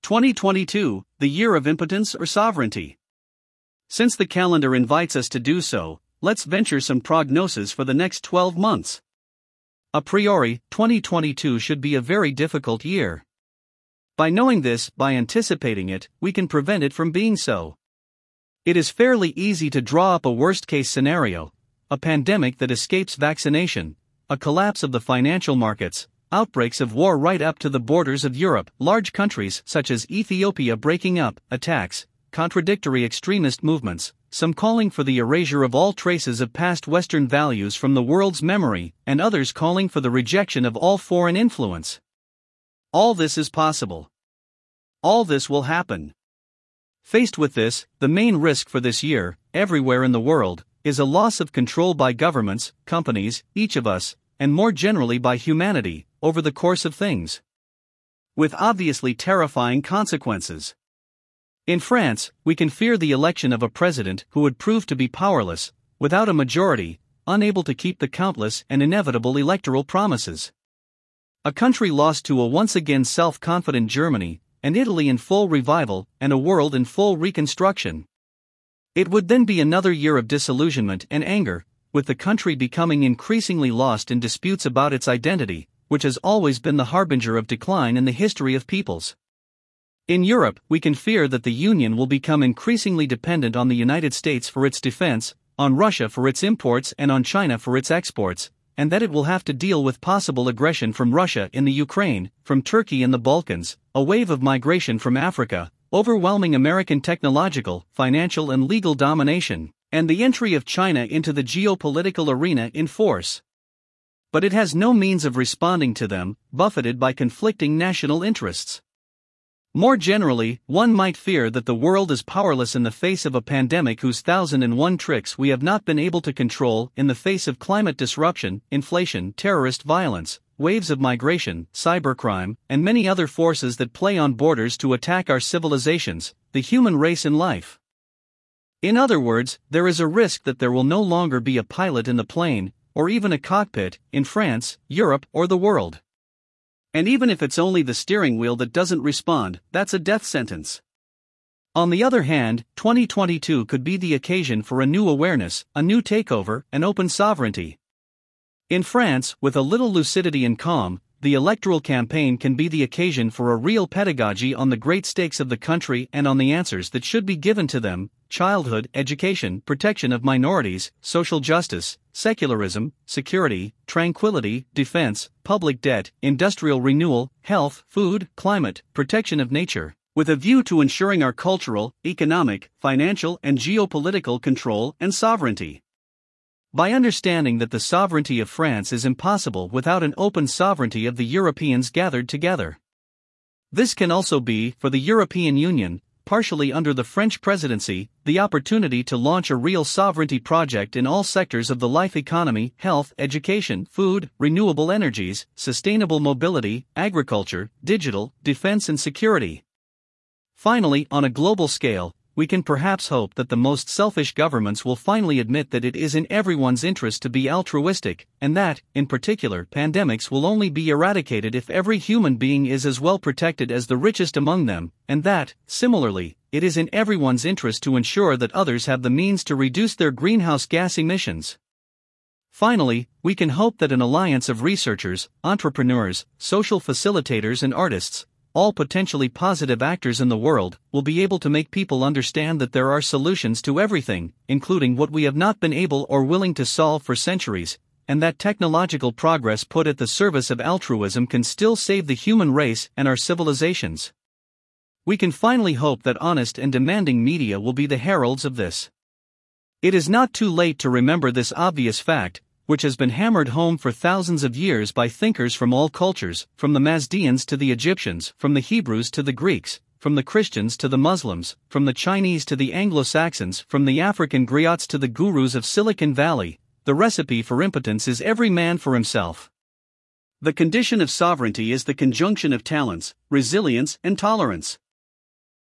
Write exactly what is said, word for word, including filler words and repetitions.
twenty twenty-two, the year of impotence or sovereignty. Since the calendar invites us to do so, let's venture some prognosis for the next twelve months. A priori, twenty twenty-two should be a very difficult year. By knowing this, by anticipating it, we can prevent it from being so. It is fairly easy to draw up a worst-case scenario: a pandemic that escapes vaccination, a collapse of the financial markets, outbreaks of war right up to the borders of Europe, large countries such as Ethiopia breaking up, attacks, contradictory extremist movements, some calling for the erasure of all traces of past Western values from the world's memory, and others calling for the rejection of all foreign influence. All this is possible. All this will happen. Faced with this, the main risk for this year, everywhere in the world, is a loss of control by governments, companies, each of us, and more generally by humanity, over the course of things. With obviously terrifying consequences. In France, we can fear the election of a president who would prove to be powerless, without a majority, unable to keep the countless and inevitable electoral promises. A country lost to a once again self-confident Germany, and Italy in full revival, and a world in full reconstruction. It would then be another year of disillusionment and anger, with the country becoming increasingly lost in disputes about its identity, which has always been the harbinger of decline in the history of peoples. In Europe, we can fear that the Union will become increasingly dependent on the United States for its defense, on Russia for its imports and on China for its exports, and that it will have to deal with possible aggression from Russia in the Ukraine, from Turkey in the Balkans, a wave of migration from Africa, overwhelming American technological, financial and legal domination, and the entry of China into the geopolitical arena in force. But it has no means of responding to them, buffeted by conflicting national interests. More generally, one might fear that the world is powerless in the face of a pandemic whose thousand and one tricks we have not been able to control, in the face of climate disruption, inflation, terrorist violence, waves of migration, cybercrime, and many other forces that play on borders to attack our civilizations, the human race in life. In other words, there is a risk that there will no longer be a pilot in the plane, or even a cockpit, in France, Europe, or the world. And even if it's only the steering wheel that doesn't respond, that's a death sentence. On the other hand, twenty twenty-two could be the occasion for a new awareness, a new takeover, an open sovereignty. In France, with a little lucidity and calm, the electoral campaign can be the occasion for a real pedagogy on the great stakes of the country and on the answers that should be given to them: childhood, education, protection of minorities, social justice, secularism, security, tranquility, defense, public debt, industrial renewal, health, food, climate, protection of nature, with a view to ensuring our cultural, economic, financial and geopolitical control and sovereignty. By understanding that the sovereignty of France is impossible without an open sovereignty of the Europeans gathered together. This can also be, for the European Union, partially under the French presidency, the opportunity to launch a real sovereignty project in all sectors of the life economy: health, education, food, renewable energies, sustainable mobility, agriculture, digital, defense and security. Finally, on a global scale, we can perhaps hope that the most selfish governments will finally admit that it is in everyone's interest to be altruistic, and that, in particular, pandemics will only be eradicated if every human being is as well protected as the richest among them, and that, similarly, it is in everyone's interest to ensure that others have the means to reduce their greenhouse gas emissions. Finally, we can hope that an alliance of researchers, entrepreneurs, social facilitators and artists, all potentially positive actors in the world, will be able to make people understand that there are solutions to everything, including what we have not been able or willing to solve for centuries, and that technological progress put at the service of altruism can still save the human race and our civilizations. We can finally hope that honest and demanding media will be the heralds of this. It is not too late to remember this obvious fact, which has been hammered home for thousands of years by thinkers from all cultures, from the Mazdeans to the Egyptians, from the Hebrews to the Greeks, from the Christians to the Muslims, from the Chinese to the Anglo-Saxons, from the African griots to the gurus of Silicon Valley. The recipe for impotence is every man for himself. The condition of sovereignty is the conjunction of talents, resilience, and tolerance.